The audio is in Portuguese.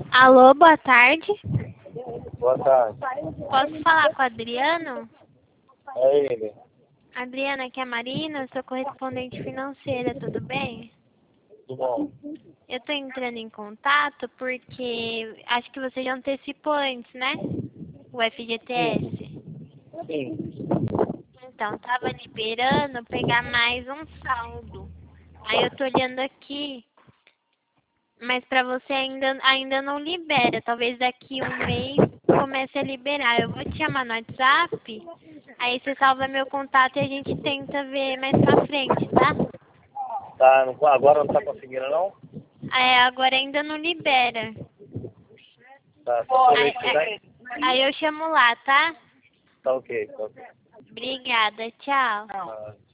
Alô, boa tarde. Boa tarde. Posso falar com o Adriano? É ele. Adriana, aqui é a Marina, eu sou correspondente financeira, tudo bem? Tudo bom? Eu tô entrando em contato porque acho que você já antecipou antes, né? O FGTS. Sim. Então, tava liberando pegar mais um saldo. Aí eu tô olhando aqui, mas pra você ainda não libera. Talvez daqui um mês comece a liberar. Eu vou te chamar no WhatsApp, aí você salva meu contato e a gente tenta ver mais pra frente, tá? Tá, agora não tá conseguindo não? Agora ainda não libera. Tá, só Aí, ver se tem. aí eu chamo lá, tá? Tá ok, tá ok. Obrigada, tchau. Ah.